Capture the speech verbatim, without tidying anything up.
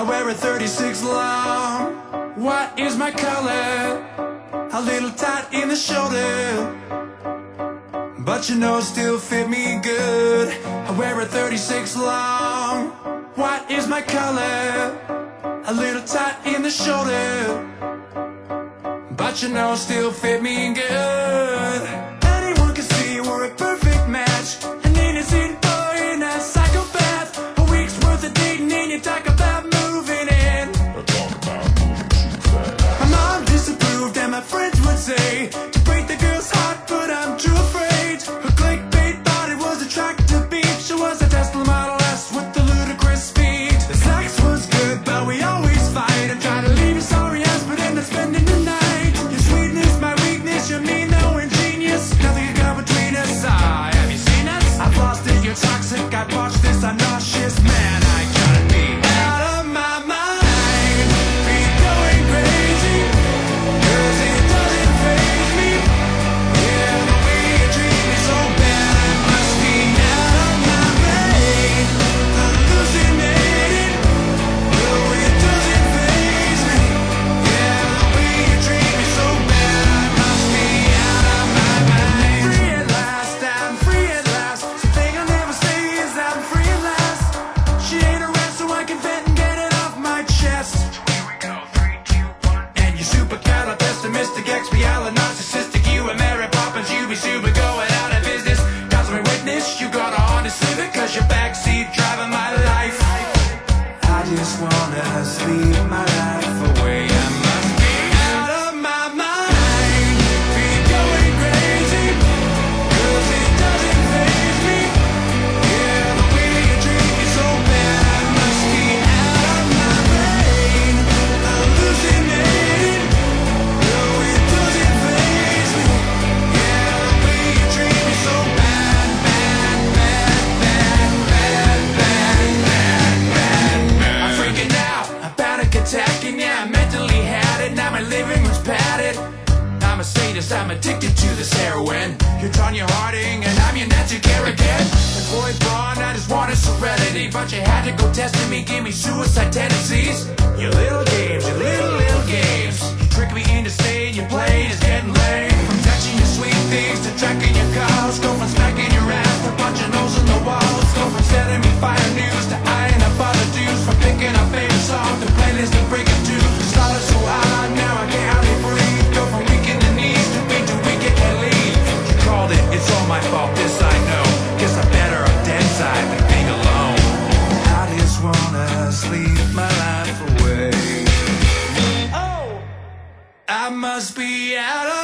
I wear a thirty-six long. What is my color? A little tight in the shoulder, but you know still fit me good. I wear a thirty-six long. What is my color? A little tight in the shoulder, but you know still fit me good. Anyone can see we're a perfect match. An innocent boy and a psychopath. A week's worth of dating and you talk about moving in. I talk about moving too fast. My mom disapproved and my friends would say to break the girl's heart, but I'm too afraid. Her clickbait body was a tractor beat. She was a Tesla Model S with the ludicrous speed. The sex was good, but we always fight. I try to leave you sorry ass, but end up spending the night. Your sweetness, my weakness, you're mean though ingenious. Nothing can come between us. Ah, have you seen us? I've lost it, you're toxic. I botched this, I'm nauseous. Man, I gotta be out of my mind. Be going crazy, 'cause it doesn't faze me. Yeah, the way you treat me so bad, I must be out of my brain. Hallucinating, though it doesn't faze me. Yeah, the way you treat me so bad, I must be out of my mind. Free at last, I'm free at last. Something I'll never say is I'm free at last. She ain't around so I can vent and get it off my chest. Here we go, three, two, one. And you super cal, pessimistic, X P L, a narcissistic. You and Mary Poppins, you be super going out of business. Cause my witness, you got a Honda Civic, 'cause your backseat driving my life. I just wanna sleep my life away. I must be out of my mind, be going crazy, 'cause it doesn't faze me. Yeah, the way you treat me so bad, I must be out of my brain. Hallucinating, though it doesn't faze me. Yeah, the way you treat me so bad, bad, bad, bad, bad, bad, bad, bad, bad. I'm freaking out, a panic attack, and yeah, I mentally had it. Now my living room's padded. I'm a sadist, I'm addicted to this heroin. You're Tanya Harding, and I'm your Nancy Kerrigan. And Floyd Braun, I just wanted serenity, but you had to go testing me, give me suicide tendencies. Your little games, your little, little games. You trick me into saying your plane is getting late. From touching your sweet things to tracking your calls. Go from smacking your ass to punching holes in the walls. Go from sending me fire news to eyeing up other dudes. From picking a favorite song to playlist and breaking two. Started so hard, now I can't hardly breathe. Go from weak in the knees to weak to weak, I can't leave. You called it, it's all my fault, this I know. Guess I'm better on dead side than being alone. I just wanna sleep my life away. Oh, I must be out of